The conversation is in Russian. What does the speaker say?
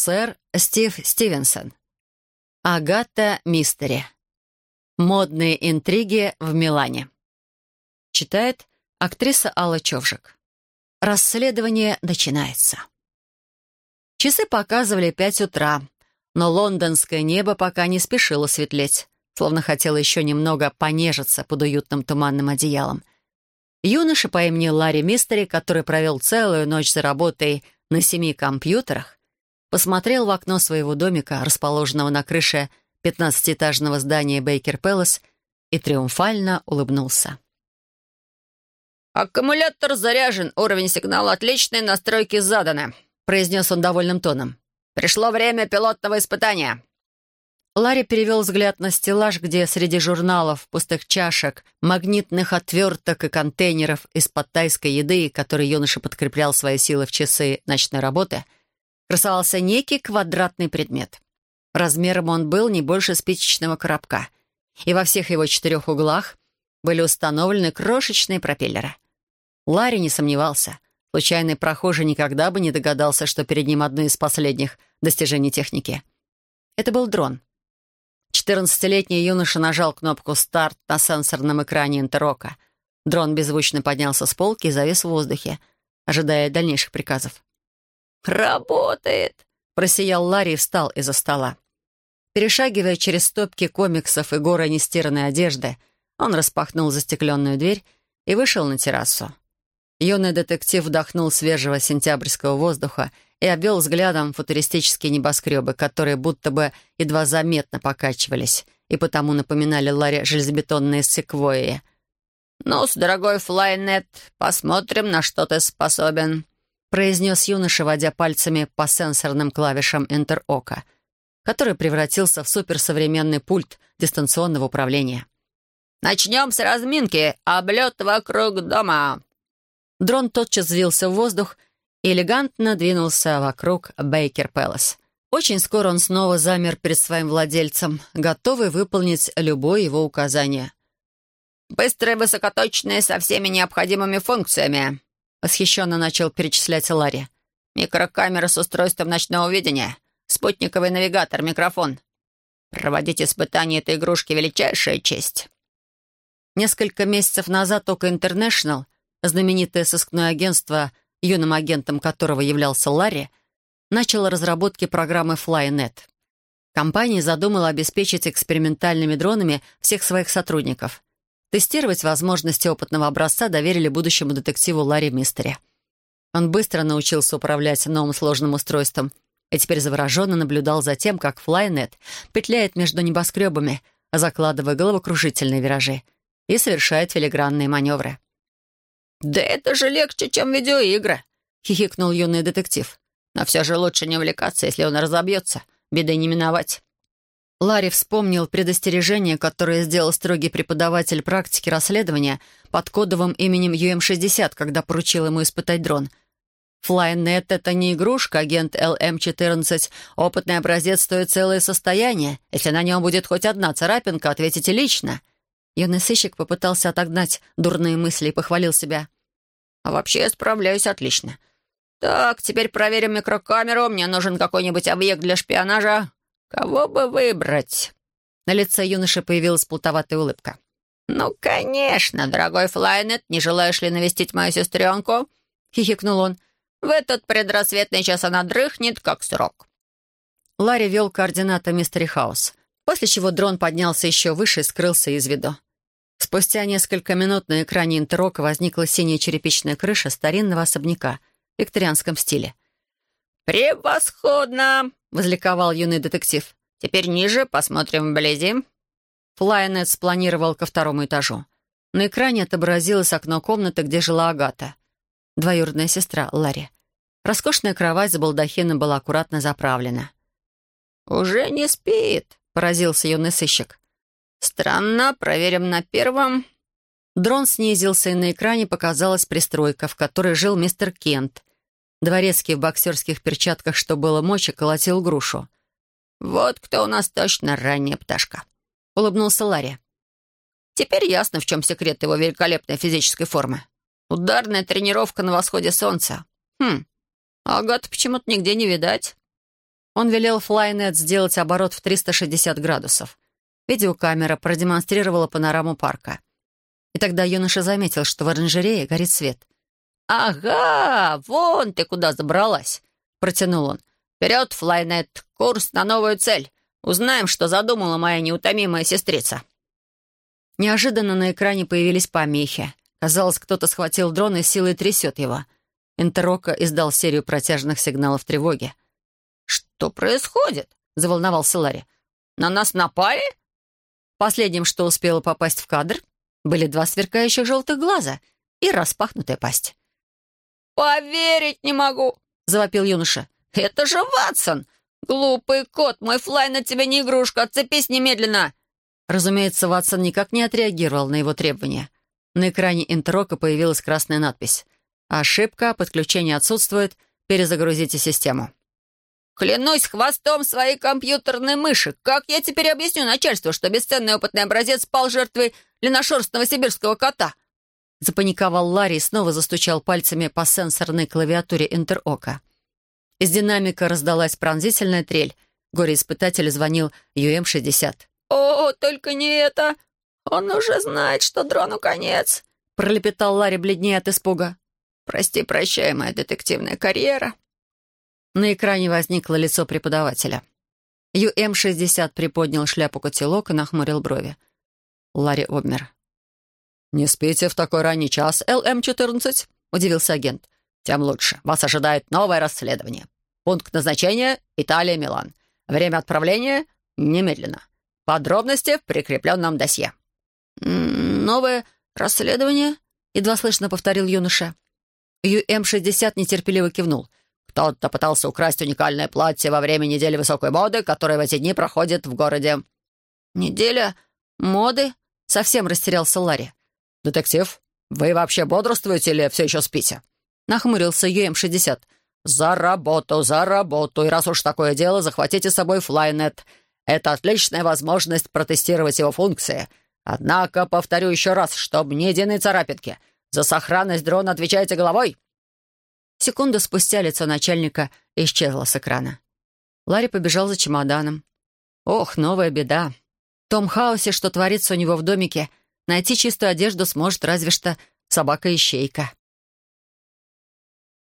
Сэр Стив Стивенсон. Агата Мистери. Модные интриги в Милане. Читает актриса Алла Човжик. Расследование начинается. Часы показывали 5 утра, но лондонское небо пока не спешило светлеть, словно хотело еще немного понежиться под уютным туманным одеялом. Юноша по имени Ларри Мистери, который провел целую ночь за работой на 7 компьютерах, посмотрел в окно своего домика, расположенного на крыше 15-этажного здания Бейкер Пэлас, и триумфально улыбнулся. «Аккумулятор заряжен, уровень сигнала отличный, настройки заданы», — произнес он довольным тоном. «Пришло время пилотного испытания». Ларри перевел взгляд на стеллаж, где среди журналов, пустых чашек, магнитных отверток и контейнеров из-под тайской еды, которые юноша подкреплял свои силы в часы ночной работы, красовался некий квадратный предмет. Размером он был не больше спичечного коробка, и во всех его 4 углах были установлены крошечные пропеллеры. Ларри не сомневался. Случайный прохожий никогда бы не догадался, что перед ним одно из последних достижений техники. Это был дрон. 14-летний юноша нажал кнопку «Старт» на сенсорном экране интерока. Дрон беззвучно поднялся с полки и завис в воздухе, ожидая дальнейших приказов. «Работает!» — просиял Ларри и встал из-за стола. Перешагивая через стопки комиксов и горы нестиранной одежды, он распахнул застекленную дверь и вышел на террасу. Юный детектив вдохнул свежего сентябрьского воздуха и обвел взглядом футуристические небоскребы, которые будто бы едва заметно покачивались и потому напоминали Ларри железобетонные секвойи. «Ну-с, дорогой Флайнет, посмотрим, на что ты способен», произнес юноша, водя пальцами по сенсорным клавишам интерока, который превратился в суперсовременный пульт дистанционного управления. «Начнем с разминки. Облет вокруг дома». Дрон тотчас взвился в воздух и элегантно двинулся вокруг Бейкер Пэлас. Очень скоро он снова замер перед своим владельцем, готовый выполнить любое его указание. «Быстрые, высокоточные, со всеми необходимыми функциями», восхищенно начал перечислять Ларри. «Микрокамера с устройством ночного видения, спутниковый навигатор, микрофон. Проводить испытания этой игрушки — величайшая честь». Несколько месяцев назад Ока Интернешнл, знаменитое сыскное агентство, юным агентом которого являлся Ларри, начало разработки программы FlyNet. Компания задумала обеспечить экспериментальными дронами всех своих сотрудников. Тестировать возможности опытного образца доверили будущему детективу Ларри Мистери. Он быстро научился управлять новым сложным устройством и теперь завороженно наблюдал за тем, как FlyNet петляет между небоскребами, закладывая головокружительные виражи, и совершает филигранные маневры. «Да это же легче, чем видеоигры», — хихикнул юный детектив. «Но все же лучше не увлекаться, если он разобьется. Беды не миновать». Ларри вспомнил предостережение, которое сделал строгий преподаватель практики расследования под кодовым именем UM-60, когда поручил ему испытать дрон. FlyNet — это не игрушка, агент LM-14. Опытный образец стоит целое состояние. Если на нем будет хоть одна царапинка, ответите лично. Юный сыщик попытался отогнать дурные мысли и похвалил себя. «А вообще я справляюсь отлично. Так, теперь проверим микрокамеру. Мне нужен какой-нибудь объект для шпионажа. Кого бы выбрать?» На лице юноши появилась плутоватая улыбка. «Ну, конечно, дорогой Флайнет, не желаешь ли навестить мою сестренку?» — хихикнул он. «В этот предрассветный час она дрыхнет, как срок». Ларри вел координаты Мистери Хаус, после чего дрон поднялся еще выше и скрылся из виду. Спустя несколько минут на экране интерока возникла синяя черепичная крыша старинного особняка в викторианском стиле. «Превосходно!» — возликовал юный детектив. «Теперь ниже, посмотрим вблизи». FlyNet спланировал ко 2-му этажу. На экране отобразилось окно комнаты, где жила Агата, двоюродная сестра Ларри. Роскошная кровать с балдахином была аккуратно заправлена. «Уже не спит», — поразился юный сыщик. «Странно, проверим на 1-м». Дрон снизился, и на экране показалась пристройка, в которой жил мистер Кент. Дворецкий в боксерских перчатках, что было мочи, колотил грушу. «Вот кто у нас точно ранняя пташка», — улыбнулся Ларри. «Теперь ясно, в чем секрет его великолепной физической формы. Ударная тренировка на восходе солнца. Агат почему-то нигде не видать». Он велел Флайнет сделать оборот в 360 градусов. Видеокамера продемонстрировала панораму парка. И тогда юноша заметил, что в оранжерее горит свет. «Ага, вон ты куда забралась!» — протянул он. «Вперед, Флайнет, курс на новую цель. Узнаем, что задумала моя неутомимая сестрица». Неожиданно на экране появились помехи. Казалось, кто-то схватил дрон и силой трясет его. Интерока издал серию протяжных сигналов тревоги. «Что происходит?» — заволновался Ларри. «На нас напали?» Последним, что успело попасть в кадр, были 2 сверкающих желтых глаза и распахнутая пасть. «Поверить не могу!» — завопил юноша. «Это же Ватсон! Глупый кот, мой Флайнет тебе не игрушка, отцепись немедленно!» Разумеется, Ватсон никак не отреагировал на его требования. На экране интерока появилась красная надпись. «Ошибка, подключение отсутствует, перезагрузите систему». «Клянусь хвостом своей компьютерной мыши! Как я теперь объясню начальству, что бесценный опытный образец пал жертвой длинношерстного сибирского кота?» Запаниковал Ларри и снова застучал пальцами по сенсорной клавиатуре интерока. Из динамика раздалась пронзительная трель. Горе-испытатель звонил ЮМ-60. «О, только не это! Он уже знает, что дрону конец!» Пролепетал Ларри бледнее от испуга. «Прости, прощай, моя детективная карьера». На экране возникло лицо преподавателя. ЮМ-60 приподнял шляпу-котелок и нахмурил брови. Ларри обмер. «Не спите в такой ранний час, ЛМ-14?» — удивился агент. «Тем лучше. Вас ожидает новое расследование. Пункт назначения — Италия-Милан. Время отправления — немедленно. Подробности в прикрепленном досье». «Новое расследование?» — едва слышно повторил юноша. ЮМ-60 нетерпеливо кивнул. «Кто-то пытался украсть уникальное платье во время недели высокой моды, которая в эти дни проходит в городе». «Неделя моды?» — совсем растерялся Ларри. «Детектив, вы вообще бодрствуете или все еще спите?» — нахмурился ЮМ-60. «За работу, за работу! И раз уж такое дело, захватите с собой Флайнет. Это отличная возможность протестировать его функции. Однако, повторю еще раз, чтобы ни единой царапинки. За сохранность дрона отвечаете головой!» Секунду спустя лицо начальника исчезло с экрана. Ларри побежал за чемоданом. Ох, новая беда. В том хаосе, что творится у него в домике, найти чистую одежду сможет разве что собака-ищейка.